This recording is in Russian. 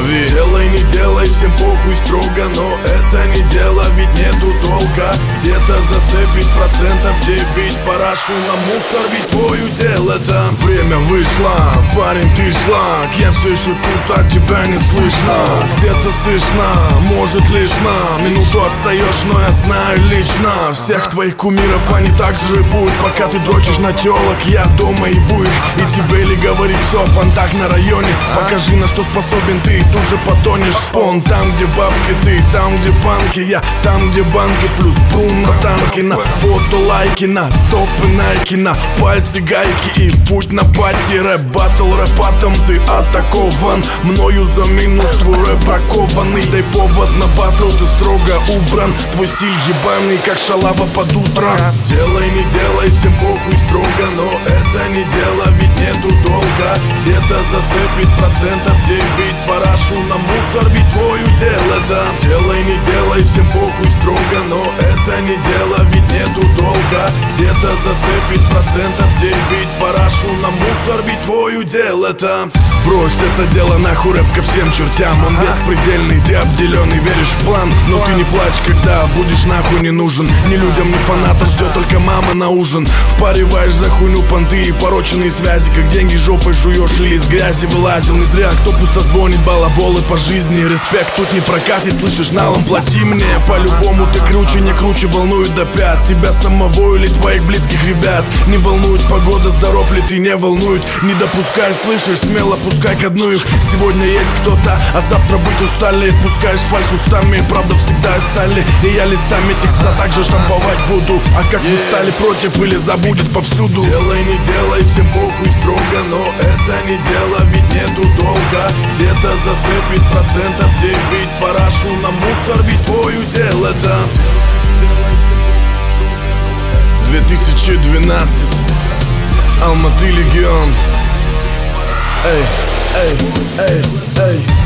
лови. Делай, не делай, всем похуй строго, но это не дело, ведь нету толка. Где-то зацепить процентов 9, парашу на мусор, ведь твой удел это. Время вышло, парень, ты шлак, я все еще тут, от тебя не слышно. Где-то слышно, может лишь на минуту отстаешь, но я знаю лично всех твоих кумиров, они также рэпуют. Пока ты дрочишь на телок, я дома ебу их. И тебе ли говорить все, понтак на районе. Покажи, на что способен ты, и тут же потонешь. Пон там, где бабки, ты там, где банки, я там, где банки. Плюс брун на танки, на фото лайки, на стопы найки, на пальцы гайки. И в путь на пати, рэп баттл рэпатом ты атакован. Мною за минус твой рэп бракованный. Дай повод на баттл, ты строго убран. Твой стиль ебаный, как шалава под утро. Делай, не делай, всем похуй строго, но это не дело, ведь нету долга. Где-то зацепить процентов 9, парашу на мусор, ведь твой удел это. Делай, не делай, всем похуй строго, но это не дело, ведь нету долга. Где-то зацепить процентов 9, парашу на мусор, ведь твой удел это. Брось это дело нахуй, рэп ко всем чертям. Он беспредельный, ты обделенный, веришь в план. Но ты не плачь, когда будешь нахуй не нужен. Ни людям, ни фанатам, ждет только мама на ужин. Впариваешь за хуйню понты и пороченные связи. Как деньги жопой жуешь или из грязи вылазил. Не зря кто пусто звонит, балаболы по жизни. Респект тут не прокатит, слышишь, налом плати мне. По-любому ты круче, не круче, волнует до пят. Тебя самого или твоих близких ребят. Не волнует погода, здоров ли ты, не волнует. Не допускай, слышишь, смело пускай ко дну их. Сегодня есть кто-то, а завтра быть устали. Пускаешь фальшь устами, правда всегда стали. И я листами текста также штамповать буду. А как вы стали против или забудет повсюду. Делай, не делай, всем похуй строго, но это не дело, ведь нету долга. Где-то зацепить процентов 9, парашу на мусор, ведь твой удел это. 2012 Алматы Легион. Эй, эй, эй, эй.